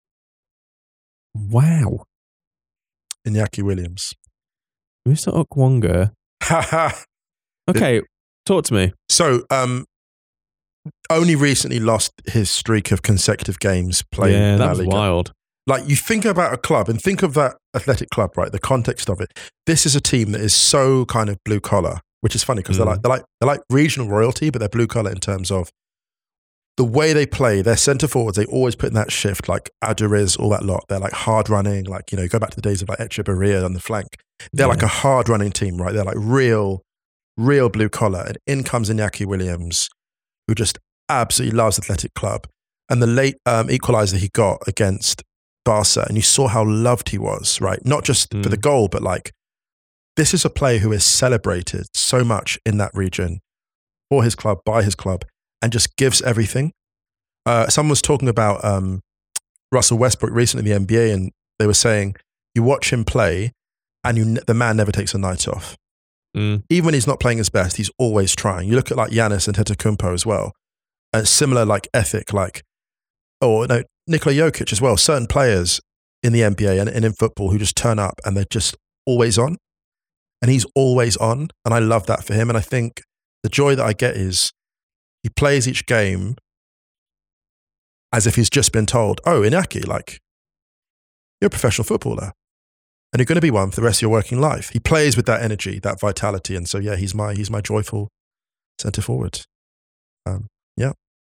Wow, Iñaki Williams. Mister Okwonga. Okay, talk to me. So, um, only recently lost his streak of consecutive games playing Yeah, in that La was Liga. wild. Like, you think about a club and think of that athletic club, right? The context of it. This is a team that is so kind of blue collar, which is funny because Mm. they're like they're like they're like regional royalty, but they're blue collar in terms of the way they play. Their centre forwards, they always put in that shift, like Aduriz, all that lot. They're like hard running, like, you know, you go back to the days of like Echeverria on the flank. They're Yeah. like a hard running team, right? They're like real, real blue collar. And in comes Iñaki Williams, who just absolutely loves Athletic Club. And the late um, equaliser he got against Barca, and you saw how loved he was, right? Not just Mm. for the goal, but like, this is a player who is celebrated so much in that region for his club, by his club, and just gives everything. Uh, someone was talking about um, Russell Westbrook recently in the N B A, and they were saying, you watch him play, and you, the man never takes a night off. Mm. Even when he's not playing his best, he's always trying. You look at like Giannis and Antetokounmpo as well. A similar like ethic, like, or no, Nikola Jokic as well. Certain players in the N B A and, and in football who just turn up and they're just always on. And he's always on. And I love that for him. And I think the joy that I get is he plays each game as if he's just been told, oh, Iñaki, like, you're a professional footballer. And you're going to be one for the rest of your working life. He plays with that energy, that vitality. And so, yeah, he's my, he's my joyful centre forward. Um, yeah.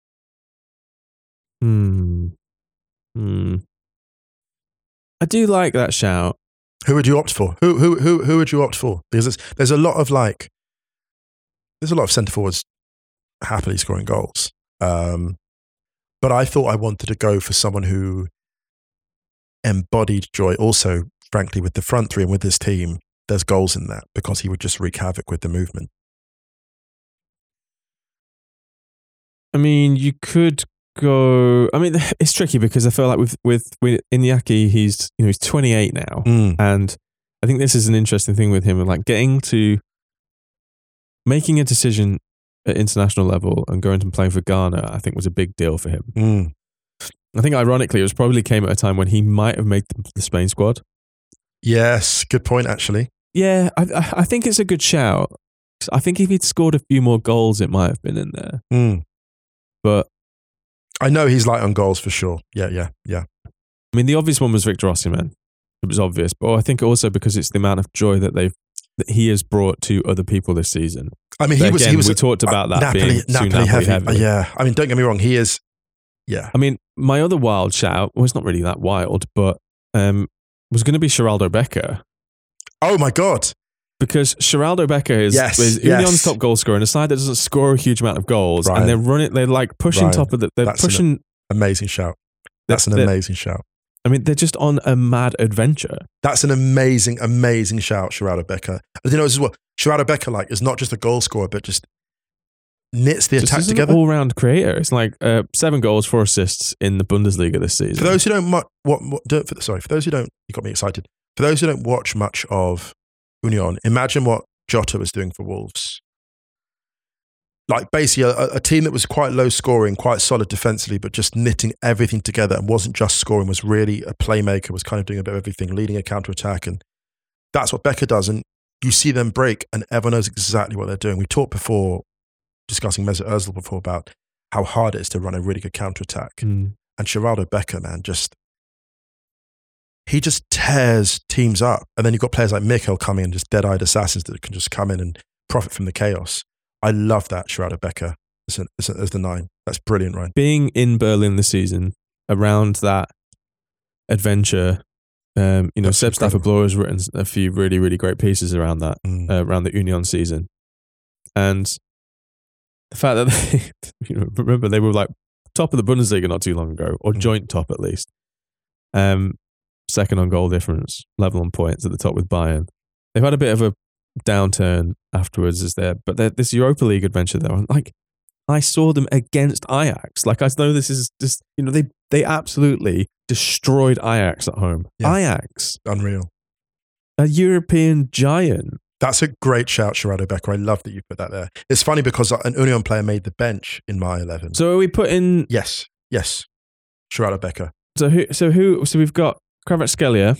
Hmm. Hmm. I do like that shout. Who would you opt for? Who, who, who, who would you opt for? Because there's, there's a lot of like, there's a lot of centre forwards happily scoring goals. Um, but I thought I wanted to go for someone who embodied joy also, frankly, with the front three and with his team. There's goals in that because he would just wreak havoc with the movement. I mean, you could go. I mean, it's tricky because I feel like with with, with Iñaki, he's you know he's twenty-eight now, Mm. and I think this is an interesting thing with him, like getting to making a decision at international level and going and playing for Ghana. I think was a big deal for him. Mm. I think ironically, it was probably came at a time when he might have made the Spain squad. Yes, good point, actually. Yeah, I I I think it's a good shout. I think if he'd scored a few more goals, it might have been in there. Mm. But I know he's light on goals for sure. Yeah, yeah, yeah. I mean, the obvious one was Victor Osimhen. It was obvious, but I think also because it's the amount of joy that they've that he has brought to other people this season. I mean, he But was. again, he was. we talked about that Napoli, being too Napoli, Napoli heavy. heavy. Uh, yeah, I mean, don't get me wrong. He is. Yeah. I mean, my other wild shout, well, it's not really that wild, but um, was going to be Geraldo Becker. Oh my God. Because Geraldo Becker is, Yes, is yes. Union's top goal scorer in a side that doesn't score a huge amount of goals, Right. and they're running, they're like pushing Right. top of the, they're That's an- pushing. Amazing shout. That's an they're- amazing shout. I mean, they're just on a mad adventure. That's an amazing, amazing shout, Geraldo Becker. And you know as well, Geraldo Becker like is not just a goal scorer, but just knits the Just attack as an together. all-round creator. It's like uh, seven goals, four assists in the Bundesliga this season. For those who don't, mu- what, what don't, for, sorry, for those who don't, you got me excited. For those who don't watch much of Union, imagine what Jota was doing for Wolves. Like basically a, a team that was quite low scoring, quite solid defensively, but just knitting everything together and wasn't just scoring, was really a playmaker, was kind of doing a bit of everything, leading a counter-attack. And that's what Becker does. And you see them break and everyone knows exactly what they're doing. We talked before, discussing Mesut Ozil before, about how hard it is to run a really good counter-attack. Mm. And Geraldo Becker, man, just, he just tears teams up. And then you've got players like Mikel coming in, just dead-eyed assassins that can just come in and profit from the chaos. I love that, Sheraldo Becker as, a, as, a, as the nine. That's brilliant, Ryan. Being in Berlin this season, around that adventure, um, you know, That's Seb incredible. Stafford Bloor has written a few really, really great pieces around that, Mm. uh, around the Union season. And the fact that they, you know, remember they were like top of the Bundesliga not too long ago, or Mm. joint top at least. Um, second on goal difference, level on points at the top with Bayern. They've had a bit of a downturn afterwards, is there? But they're- this Europa League adventure, though, like I saw them against Ajax. Like I know this is just, you know, they they absolutely destroyed Ajax at home. Yeah. Ajax, Unreal. a European giant. That's a great shout, Sheraldo Becker. I love that you put that there. It's funny because an Union player made the bench in my eleven. So are we putting? yes, yes, Sheraldo Becker. So who? So who? So we've got Kvaratskhelia.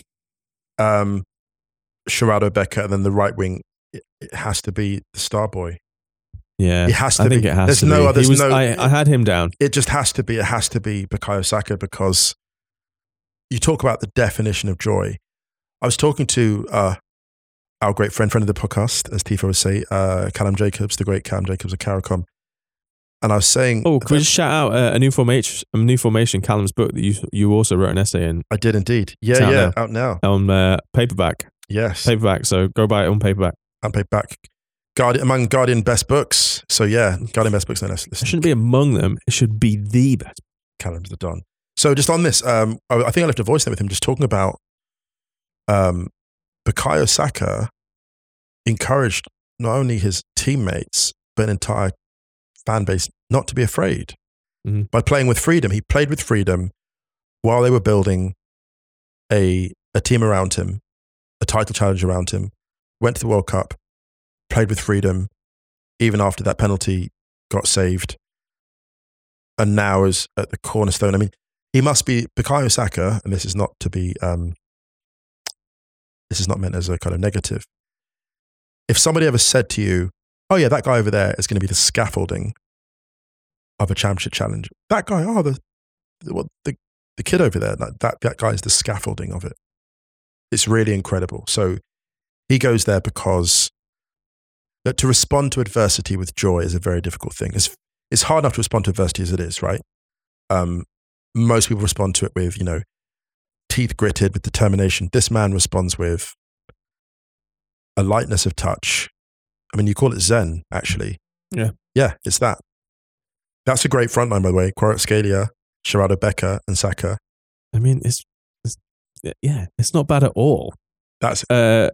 Um, Sheraldo Becker, and then the right wing, it, it has to be the star boy. Yeah, It has to I think be. it has There's to no be. other- He was, no- I, I had him down. It just has to be. It has to be Bukayo Saka, because you talk about the definition of joy. I was talking to uh, our great friend, friend of the podcast, as Tifo would say, uh, Callum Jacobs, the great Callum Jacobs of Caricom. And I was saying, Oh, can we just shout out uh, a new formation? A new formation. Callum's book that you you also wrote an essay in I did indeed. Yeah, It's out yeah, now. out now. on uh, paperback. Yes, Paperback. So go buy it on paperback. and paperback. Guardian, among Guardian best books. So yeah, Guardian best books. No, let's It listen. shouldn't be among them. It should be the best. Callum's the Don. So just on this, um, I, I think I left a voice note with him just talking about um, Bukayo Saka encouraged not only his teammates, but an entire fan base not to be afraid. Mhm. By playing with freedom. He played with freedom while they were building a, a team around him, a title challenge around him, went to the World Cup, played with freedom, even after that penalty got saved, and now is at the cornerstone. I mean, he must be Bukayo Saka, and this is not to be, um, this is not meant as a kind of negative. If somebody ever said to you, oh yeah, that guy over there is going to be the scaffolding of a championship challenge. That guy, oh, the, the, what, the, the kid over there, that, that, that guy is the scaffolding of it. It's really incredible. So he goes there because that to respond to adversity with joy is a very difficult thing. It's, it's hard enough to respond to adversity as it is, right? Um, most people respond to it with, you know, teeth gritted, with determination. This man responds with a lightness of touch. I mean, you call it Zen, actually. Yeah. Yeah, it's that. That's a great front line, by the way. Kvaratskhelia, Sheraldo Becker, and Saka. I mean, it's, it's yeah, it's not bad at all. That's Uh,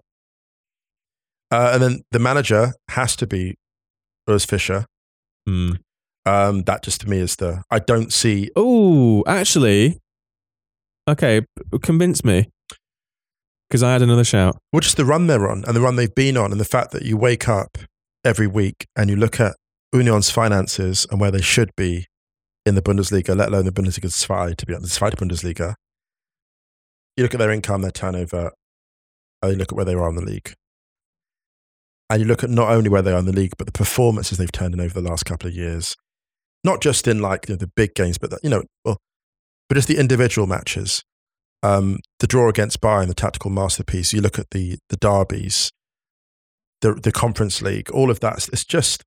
uh, and then the manager has to be Urs Fischer. mm. Um, that just to me is the I don't see. Oh, actually, okay, p- convince me, because I had another shout. Well, just the run they're on and the run they've been on, and the fact that you wake up every week and you look at Union's finances and where they should be in the Bundesliga, let alone the Bundesliga zwei, to be honest, the Zweite Bundesliga. You look at their income, their turnover, and you look at where they are in the league. And you look at not only where they are in the league, but the performances they've turned in over the last couple of years. Not just in like you know, the big games, but the, you know, well, but just the individual matches. Um, the draw against Bayern, the tactical masterpiece. You look at the the derbies, the the Conference League, all of that. It's just,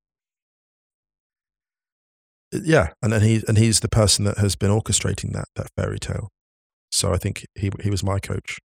yeah. And then he and he's the person that has been orchestrating that that fairy tale. So I think he he was my coach.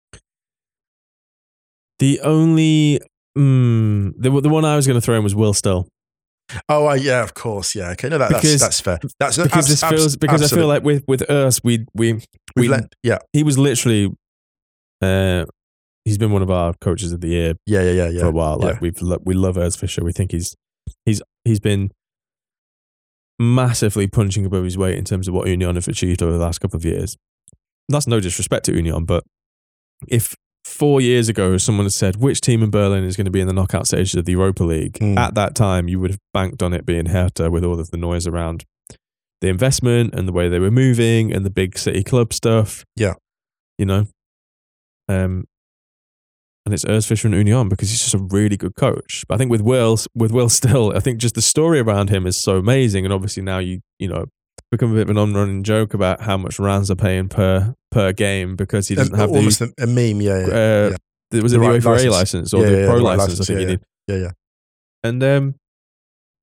The only mm, the the one I was going to throw in was Will Still. Oh uh, yeah, of course, yeah. Okay, no, that, Because- that's that's fair. That's Because abs- this abs- feels because I absolute. feel like with with Urs we we We've we let, yeah, he was literally uh he's been one of our coaches of the year yeah, yeah, yeah, yeah. for a while. Like yeah. we've lo- we love Urs Fischer. We think he's he's he's been massively punching above his weight in terms of what Union have achieved over the last couple of years. That's no disrespect to Union, but if four years ago someone had said which team in Berlin is going to be in the knockout stages of the Europa League, Mm. at that time you would have banked on it being Hertha with all of the noise around the investment and the way they were moving and the big city club stuff. Yeah. You know? Um, and it's Urs Fischer and Union because he's just a really good coach. But I think with Will, with Will Still, I think just the story around him is so amazing. And obviously now you, you know, become a bit of an on-running joke about how much Rans are paying per per game because he doesn't Um, have the, almost a, a meme, yeah, yeah, uh, yeah. the was The it the right UEFA A license. license or Yeah, the yeah, pro the right license? license, I think yeah, you need. yeah, yeah. And um,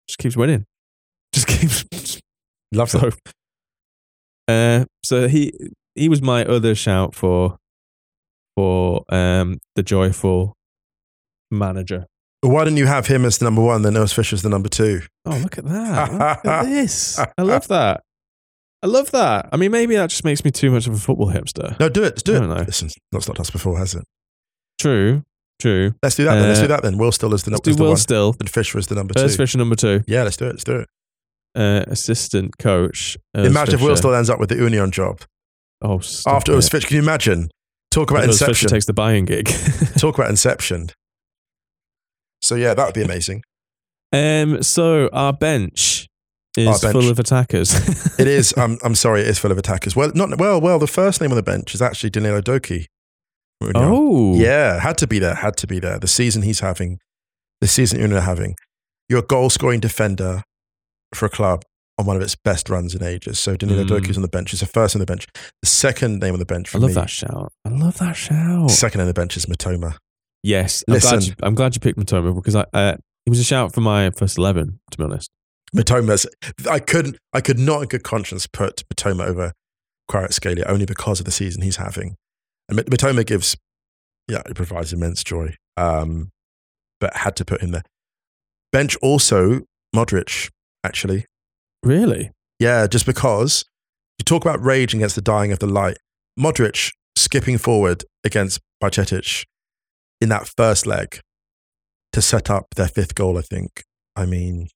just keeps winning. Just keeps. Love so, that. uh, so he he was my other shout for for um the joyful manager. Why didn't you have him as the number one, then Urs Fischer as the number two? Oh, look at that! Look at this! I love that. I love that. I mean, maybe that just makes me too much of a football hipster. No, do it. Do I it. don't know. Listen, that's not us before, has it? True, true. Let's do that. then. Let's Uh, do that then. Will Still is the, Let's is do the Will one. Still. And Fisher is the number Urs two. Fischer number two. Yeah, let's do it. Let's do it. Uh, assistant coach. Urs Imagine if Will Fischer. Still ends up with the Union job Oh, stop after it. Urs Fischer. Can you imagine? Talk about Urs Fischer Inception. takes the buying gig. Talk about Inception. So yeah, that would be amazing. um. So our bench is Our bench. full of attackers. It is. I'm. I'm sorry. It is full of attackers. Well, not well. Well, the first name on the bench is actually Danilo Doki. Oh, Yeah, had to be there. Had to be there. The season he's having, the season Union are having. You're a goal-scoring defender for a club on one of its best runs in ages. So Danilo Mm. Doki is on the bench. He's the first on the bench. The second name on the bench for I love me. that shout. I love that shout. Second on the bench is Matoma. Yes, I'm glad, Listen. you, I'm glad you picked Matoma because I uh, he was a shout for my first eleven. To be honest, Matoma's. I couldn't. I could not, in good conscience, put Matoma over Kvaratskhelia only because of the season he's having. And Mat- Matoma gives, yeah, it provides immense joy. Um, but had to put him there. Bench also Modric, actually. really. Yeah, just because you talk about rage against the dying of the light. Modric skipping forward against Bajcetic in that first leg to set up their fifth goal, I think. I mean,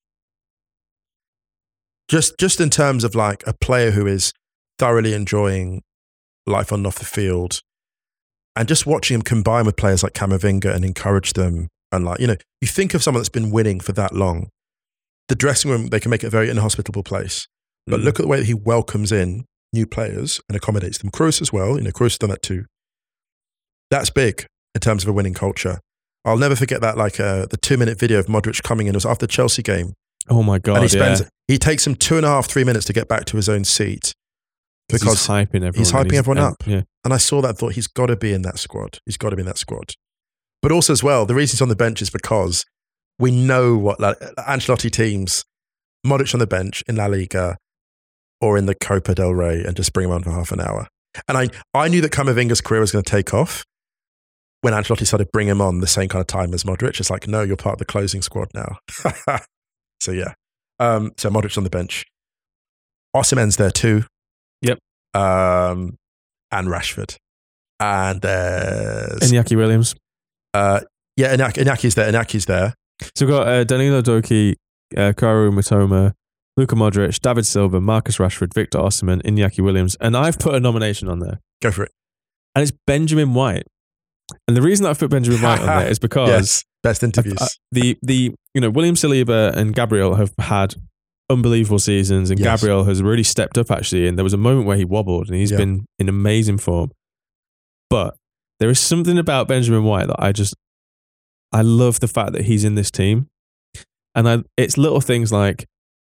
just just in terms of like a player who is thoroughly enjoying life on and off the field and just watching him combine with players like Camavinga and encourage them. And like, you know, you think of someone that's been winning for that long, the dressing room, they can make it a very inhospitable place. But Mm. look at the way that he welcomes in new players and accommodates them. Kroos as well. You know, Kroos has done that too. That's big in terms of a winning culture. I'll never forget that, like uh, the two-minute video of Modric coming in. It was after the Chelsea game. Oh my god! and he spends, yeah. he takes him two and a half, three minutes to get back to his own seat. Because Because, he's hyping everyone. he's hyping and everyone and- up. Yeah. and I saw that and thought, he's got to be in that squad. He's got to be in that squad. But also as well, the reason he's on the bench is because we know what like, Ancelotti teams, Modric on the bench in La Liga or in the Copa del Rey and just bring him on for half an hour. And I, I knew that Camavinga's career was going to take off when Ancelotti started bringing him on the same kind of time as Modric. It's like, no, you're part of the closing squad now. So yeah. Um, so Modric on the bench. Osimhen's there too. Yep. Um, and Rashford. And there's... Iñaki Williams. Uh, yeah, Iñaki, Iñaki's there. Iñaki's there. So we've got uh, Danilo Doki, uh, Kaoru Mitoma, Luka Modric, David Silva, Marcus Rashford, Victor Osimhen, Iñaki Williams, and I've put a nomination on there, Go for it. and it's Benjamin White. And the reason that I've put Benjamin White on there is because Yes, best interviews. I- I- the the you know William Saliba and Gabriel have had unbelievable seasons, and Yes. Gabriel has really stepped up actually. And there was a moment where he wobbled, and he's Yeah. been in amazing form. But there is something about Benjamin White that I just I love the fact that he's in this team, and I it's little things like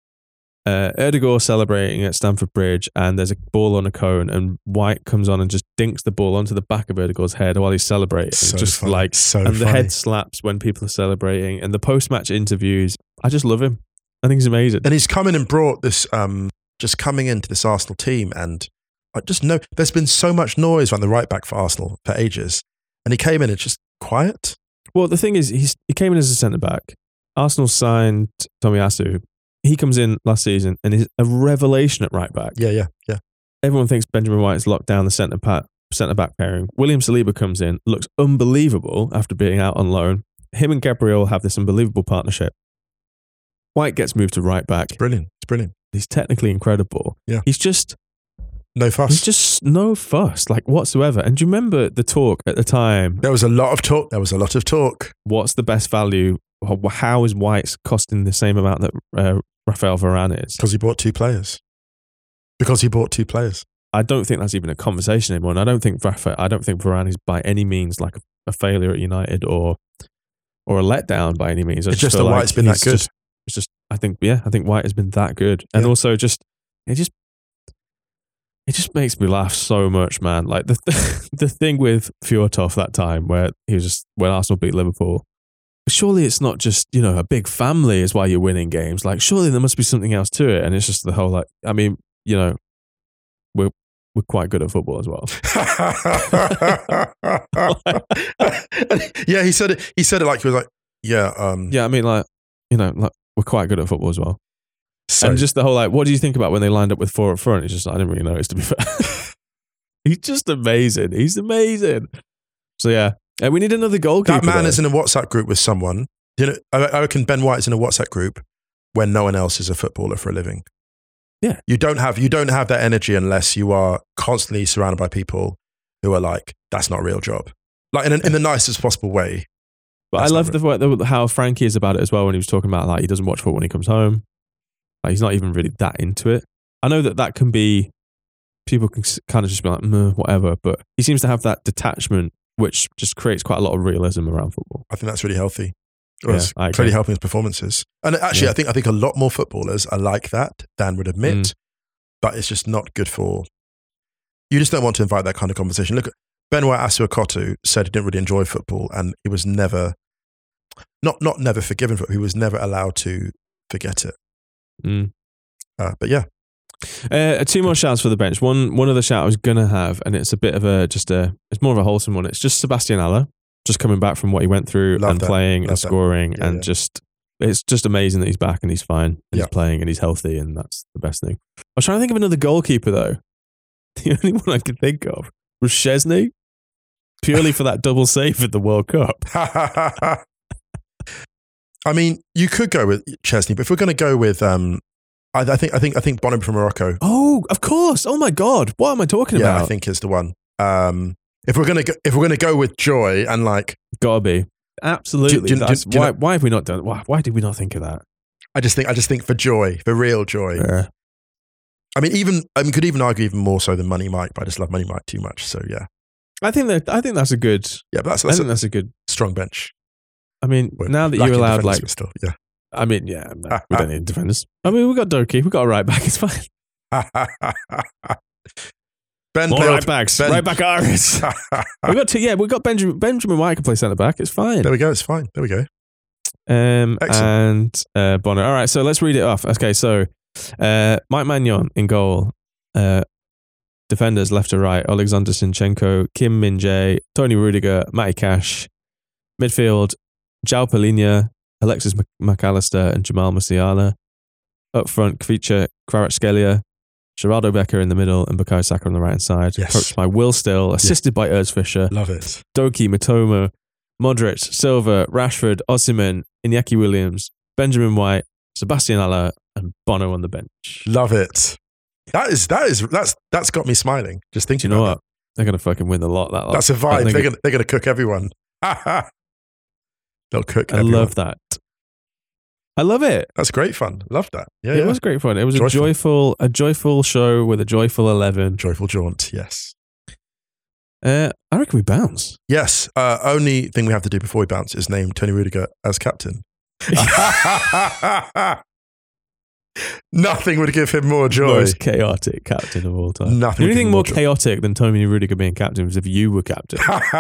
uh, Erdegaard celebrating at Stamford Bridge, and there's a ball on a cone, and White comes on and just dinks the ball onto the back of Erdegaard's head while he's celebrating, So just funny. like So and the funny. head slaps when people are celebrating, and the post-match interviews. I just love him. I think he's amazing. And he's come in and brought this, um, just coming into this Arsenal team. And I just know there's been so much noise around the right back for Arsenal for ages. And he came in and just quiet. Well, the thing is, he's, he came in as a centre back. Arsenal signed Tomiyasu. He comes in last season and is a revelation at right back. Yeah, yeah, yeah. Everyone thinks Benjamin White's locked down the centre back centre back pairing. William Saliba comes in, looks unbelievable after being out on loan. Him and Gabriel have this unbelievable partnership. White gets moved to right back. It's brilliant. It's brilliant. He's technically incredible. Yeah. He's just No fuss. he's just no fuss like whatsoever. And do you remember the talk at the time? There was a lot of talk. There was a lot of talk. What's the best value? How is White's costing the same amount that uh, Rafael Varane is? Because he bought two players. Because he bought two players. I don't think that's even a conversation anymore. And I don't think Rafa, I don't think Varane is by any means like a, a failure at United or or a letdown by any means. I It's just feel that like White's been that he's good. Just, it's just, I think, yeah, I think White has been that good, and Yeah. also just it just it just makes me laugh so much, man. Like the the thing with Fjortov that time where he was just when Arsenal beat Liverpool, surely it's not just, you know, a big family is why you're winning games. Like, surely there must be something else to it. And it's just the whole, like, I mean, you know, we're we're quite good at football as well. Yeah, he said it. He said it like he was like, yeah, um, yeah. I mean, like, you know, like we're quite good at football as well. So, and just the whole, like, what do you think about when they lined up with four up front? It's just, I didn't really notice, to be fair. He's just amazing. He's amazing. So yeah, and we need another goalkeeper. that man though. is in a WhatsApp group with someone. You know, I, I reckon Ben White's in a WhatsApp group when no one else is a footballer for a living. Yeah, you don't have you don't have that energy unless you are constantly surrounded by people who are like, that's not a real job. Like in a, in the nicest possible way. But That's I love not the way that how Frankie is about it as well. When he was talking about like he doesn't watch football when he comes home. Like he's not even really that into it. I know that that can be, people can kind of just be like, meh, whatever. But he seems to have that detachment, which just creates quite a lot of realism around football. I think that's really healthy. It Yeah, was I agree. really helping his performances. And actually, Yeah. I think I think a lot more footballers are like that, Dan would admit, Mm. but it's just not good for. You just don't want to invite that kind of conversation. Look, Benoit Asuakotu said he didn't really enjoy football, and he was never, not not never forgiven for it. He was never allowed to forget it. Mm. Uh, but yeah, Uh, two more shouts for the bench. One one other shout I was gonna have, and it's a bit of a just a it's more of a wholesome one. It's just Sebastian Haller, just coming back from what he went through Love and that. playing Love and that. scoring, Yeah, and yeah. just it's just amazing that he's back and he's fine and Yeah. he's playing and he's healthy, and that's the best thing. I was trying to think of another goalkeeper though. The only one I could think of was Szczesny, purely for that double save at the World Cup. I mean, you could go with Chesney, but if we're going to go with, um, I, I think I think I think Bonham from Morocco. Oh, of course! Oh my God, what am I talking Yeah, about? I think is the one. Um, if we're gonna go, if we're gonna go with Joy and like, Gotta be absolutely. Do- do- That's- do- do you why? know- why have we not done? Why? Why did we not think of that? I just think I just think for Joy, for real Joy. Yeah. I mean, even I mean, could even argue even more so than Money Mike, but I just love Money Mike too much. So yeah, I think that I think that's a good. yeah, but that's, I that's think a that's a good. strong bench. I mean, We're now that lacking you're allowed, defenders, like, but still, yeah. I mean, yeah, no, we don't need defenders. I mean, we got Doki, we got a right back. It's fine. Ben More Pale- right backs, Ben- right back Aris. we got two. Yeah, we got Benjamin. Benjamin White can play centre back. It's fine. There we go. It's fine. There we go. Um, Excellent. and uh, Bonner. All right, so let's read it off. Okay, so uh, Mike Magnon in goal. Uh, defenders left to right: Alexander Zinchenko, Kim Min-jae, Tony Rudiger, Matty Cash. Midfield: João Palhinha, Alexis Mc- McAllister, and Jamal Musiala. Up front: Kvicha Kvaratskhelia, Geraldo Becker in the middle, and Bukayo Saka on the right hand side. Yes. Coached by Will Still, assisted by Urs Fischer. Love it. Doki, Matoma, Modric, Silva, Rashford, Osimhen, Iñaki Williams, Benjamin White, Sebastian Haller, and Bono on the bench. Love it. That is that is that's that's got me smiling. Just Do thinking. you know about what? They're gonna fucking win the lot. That that. lot. That's a I vibe. think They're it- gonna they're gonna cook everyone. They'll cook. I everyone. love that. I love it. That's great fun. Love that. Yeah, it yeah. was great fun. It was Joyful. a joyful, a joyful show with a joyful eleven. Joyful jaunt. Yes. Uh, I reckon we bounce. Yes. Uh, only thing we have to do before we bounce is name Tony Rudiger as captain. Nothing would give him more joy. Most chaotic captain of all time. Nothing The only would give thing him more more joy. chaotic than Tony Rudiger being captain was if you were captain.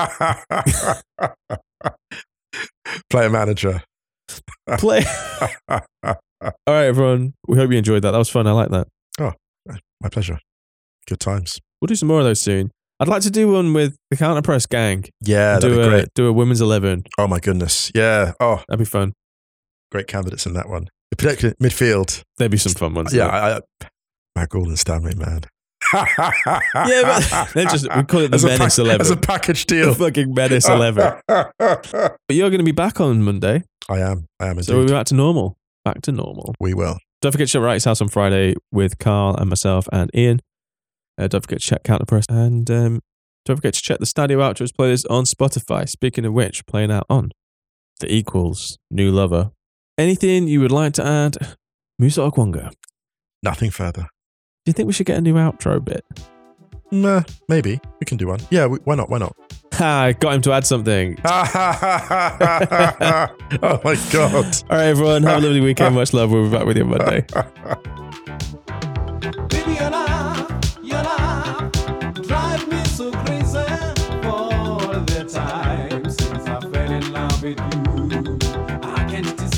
Player manager. Play. All right, everyone. We hope you enjoyed that. That was fun. I like that. My pleasure. Good times. We'll do some more of those soon. I'd like to do one with the Counter Press gang. Yeah, that'd do be a great. do a women's eleven. Oh my goodness. Yeah. Oh, That'd be fun. great candidates in that one. Particularly midfield. There'd be some fun ones. Yeah. there. I, I, Magall and Stanley, man. Yeah, but they're just we call it the as a Menace pack- eleven. As a package The deal. fucking Menace eleven. But you're going to be back on Monday, I am. I am indeed. so we're back to normal. Back to normal. we will. Don't forget to check Wright's House on Friday with Carl and myself and Ian. Uh, don't forget to check Counter Press, and um, don't forget to check the Stadio Outros playlist on Spotify. Speaking of which, playing out on The Equals, New Lover. Anything you would like to add, Musa Okwonga? Nothing further. Do you think we should get a new outro bit? Nah, maybe. We can do one. Yeah, we, why not? Why not? Ha, I got him to add something. Oh my God. All right, everyone, have a lovely weekend. Much love. We'll be back with you on Monday. Baby, your love, your love drive me so crazy for the time since I fell in love with you.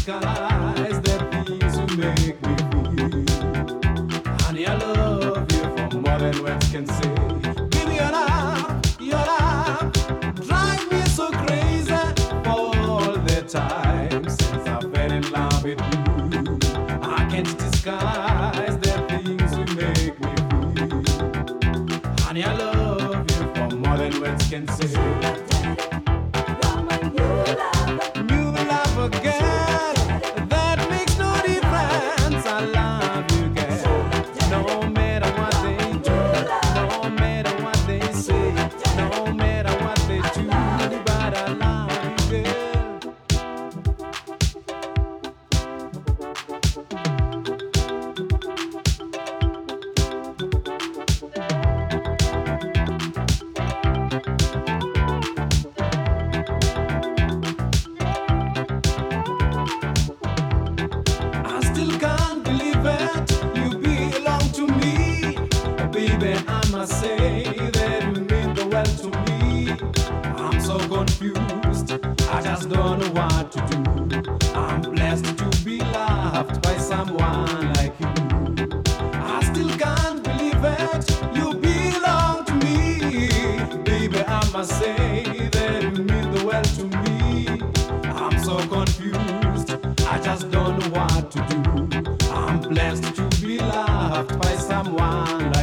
disguise the things you make me feel. Honey, I love you for more than words can say. Give me your love, your love, drive me so crazy for all the time since I fell in love with you. I can't disguise the things you make me feel. Honey, I love you for more than words can say. New love again, that makes no difference. I love you, girl. No matter what they do, no matter what they say, no matter what they do, but I love you, girl. I still can't believe it. You belong to me, baby. I must say that you mean the world to me. I'm so confused. I just don't know what to do. I'm blessed to be loved by someone like you. I still can't believe it. You belong to me, baby. I must say that you mean the world to me. I'm so confused. I just don't know what to do. I'm blessed to be loved by someone